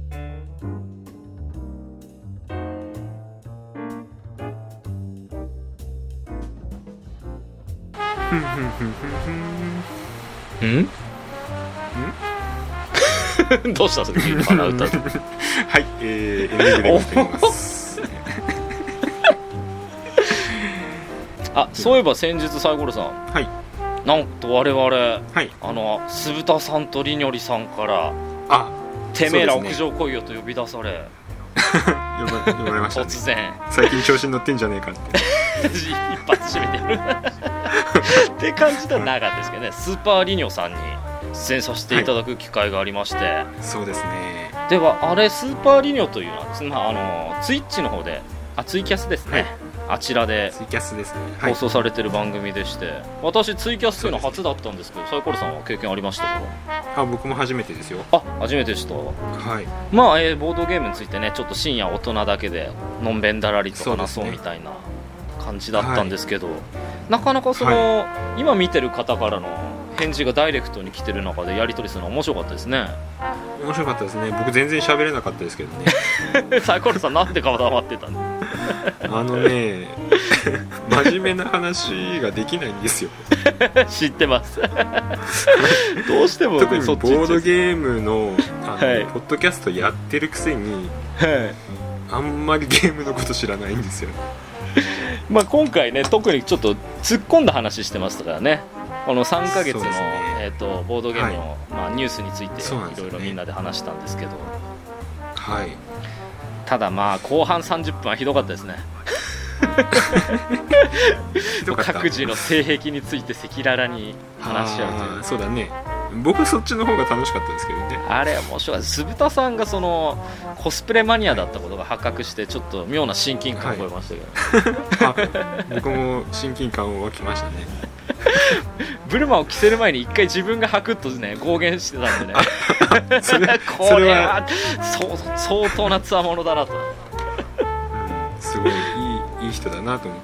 どうしたそれ急に鼻歌ってはい、エンディングでございますそういえば先日西郷さん、なんと我々、酢豚さんとりにょりさんからてめえら屋上来いよと呼び出され呼ばれましたね。 突然最近調子に乗ってんじゃねえかって一発締めてるって感じではなかったですけどね。スーパーリニョさんに出演させていただく機会がありまして、 そうですね。 ではあれスーパーリニョというのはですね、ツイッチの方でツイキャスですね、あちらでツイキャスですね、 放送されてる番組でして、私ツイキャスというのは初だったんですけど、サイコロさんは経験ありましたか？ 僕も初めてですよ。 初めてでした。 はい。 ボードゲームについてね、ちょっと深夜大人だけでのんべんだらりと話そうみたいな感じだったんですけど、なかなか今見てる方からの返事がダイレクトに来てる中でやり取りするのは面白かったですね。 面白かったですね。僕全然喋れなかったですけどねサイコロさんなんで顔黙ってたの？ 真面目な話ができないんですよ知ってますどうしても、 特にボードゲームのポッドキャストやってるくせに、あんまりゲームのこと知らないんですよ今回ね、特にちょっと突っ込んだ話してましたからね。この3ヶ月の、ボードゲームの、ニュースについていろいろみんなで話したんですけど、ただ後半30分はひどかったですね各自の性癖について赤裸々に話し合うという。 そうだね、僕そっちの方が楽しかったですけどね。 あれ面白い。酢豚さんがそのコスプレマニアだったことが発覚してちょっと妙な親近感を覚えましたけど、 僕も親近感を湧きましたね。 ブルマを着せる前に一回自分が履くとね公言してたんでねこれは相当なつわものだなと、 すごいいい人だなと思った。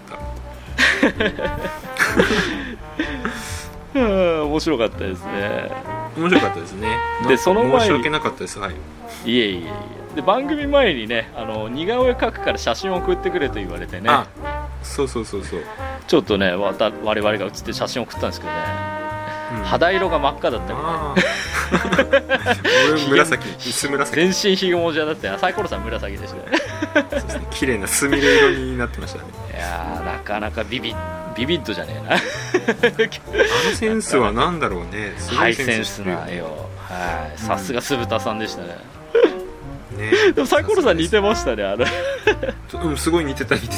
面白かったですね。 面白かったですね。 でその前に申し訳なかったです。はい。 いえで番組前にね似顔絵描くから写真を送ってくれと言われてね。 そうちょっとね我々が写って写真を送ったんですけどね、肌色が真っ赤だったりね。 俺薄紫。 全身ひげもじゃだってサイコロさん紫でしたね。 そうですね、綺麗なすみれ色になってましたね。 いやなかなかビビッドじゃねえな。 あのセンスはなんだろうね。 すごいセンスなよ。はい、さすが酢豚さんでしたね。でもサイコロさん似てましたね。 すごい似てた。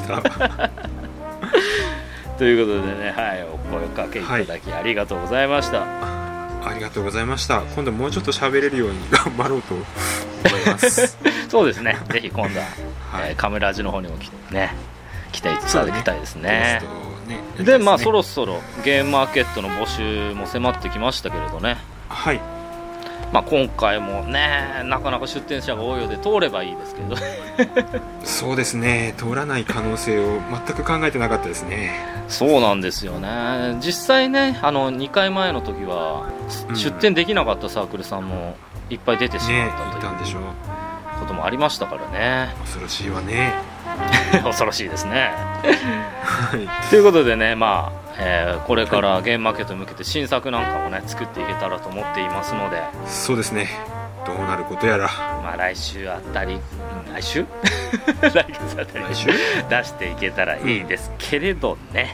ということでね、はい、お声かけいただきありがとうございました。 ありがとうございました。今度もうちょっと喋れるように頑張ろうと思います。 そうですね。ぜひ今度は、カムラジの方にも期待いただきたいですね。でまあそろそろゲームマーケットの募集も迫ってきましたけれどね。 はい。 まあ、今回もねなかなか出店者が多いようで通ればいいですけどそうですね、通らない可能性を全く考えてなかったですね。 そうなんですよね。実際ね2回前の時は出店できなかったサークルさんもいっぱい出てしまったということもありましたからね。 恐ろしいわね。 恐ろしいですね。ということでね、まあこれからゲームマーケットに向けて新作なんかもね作っていけたらと思っていますので。 そうですね、どうなることやら、 まあ来週あたり来週来月あたり出していけたらいいですけれどね、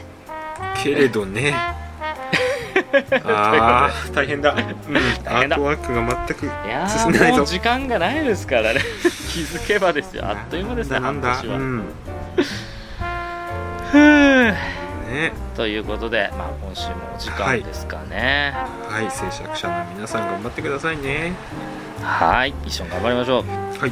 あー大変だ、アートワークが全く進めないと。もう時間がないですからね。気づけばですよ、あっという間ですね。半年は。ということで、まあ、今週もお時間ですかね。 はい、制作者の皆さん頑張ってくださいね。 はい、一緒に頑張りましょう。 はい、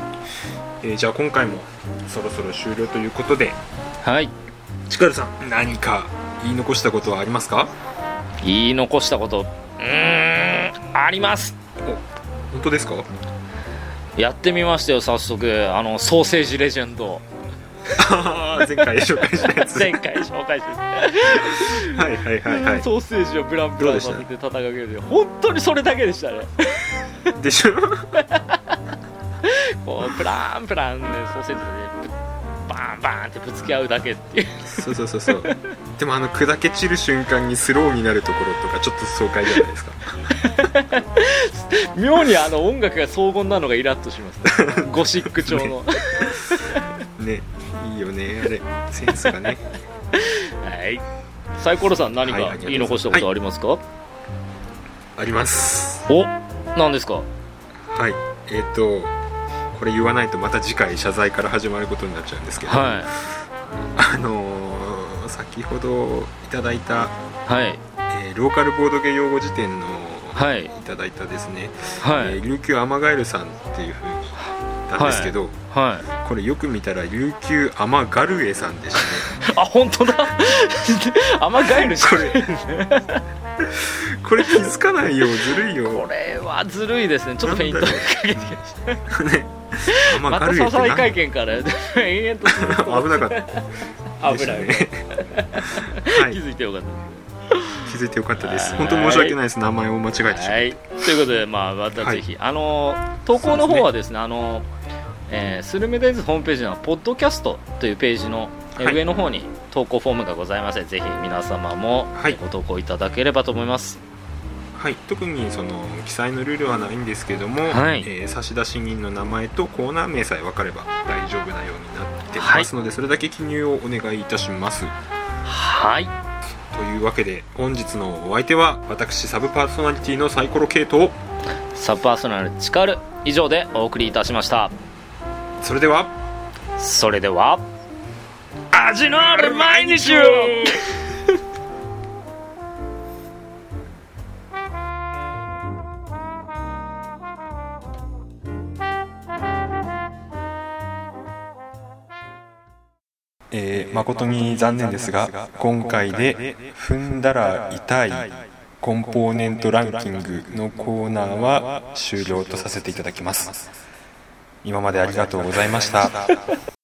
じゃあ今回もそろそろ終了ということで、 はい、 チカルさん何か言い残したことはありますか？ 言い残したことあります。 本当ですか？ やってみましたよ、早速。ソーセージレジェンド。 前回紹介したやつ。 前回紹介したはいソーセージをブランブランさせて戦うけど、本当にそれだけでしたね。 でしょ。 こうプランプランね、ソーセージでバーンバーンってぶつけ合うだけっていう。 そうでも砕け散る瞬間にスローになるところとかちょっと爽快じゃないですか。 妙に音楽が荘厳なのがイラッとします、ね、ゴシック調のね、いいよねあれ、センスがね。 はい、サイコロさん何か言い残したことありますか？ あります。 お、何ですか？ はい、これ言わないとまた次回謝罪から始まることになっちゃうんですけど、はい、先ほどいただいた、ローカルボードゲー用語辞典のいただいたですね、琉球アマガエルさんっていう風に言ったんですけど、これよく見たら琉球アマガルエさんでしたね。 あ、本当だ。アマガエルじゃない。 これ気づかないよ、ずるいよ。 これはずるいですね。ちょっとフェイントかけてきましたね。また謝罪会見から延々と危なかった。 危ない。気づいてよかった。 気づいてよかったです。本当に申し訳ないです。名前を間違えてしまって。 ということで、またぜひ、投稿の方はですね、スルメデイズホームページのポッドキャストというページの上の方に投稿フォームがございまして、ぜひ皆様もご投稿いただければと思います。 はい、特にその記載のルールはないんですけども、差出人の名前とコーナー名さえ分かれば大丈夫なようになっていますので、それだけ記入をお願いいたします。 はい、 というわけで本日のお相手は私サブパーソナリティのサイコロケイとサブパーソナルチカル以上でお送りいたしました。 それではア味のある毎日を。 誠に残念ですが、今回で踏んだら痛いコンポーネントランキングのコーナーは終了とさせていただきます。今までありがとうございました。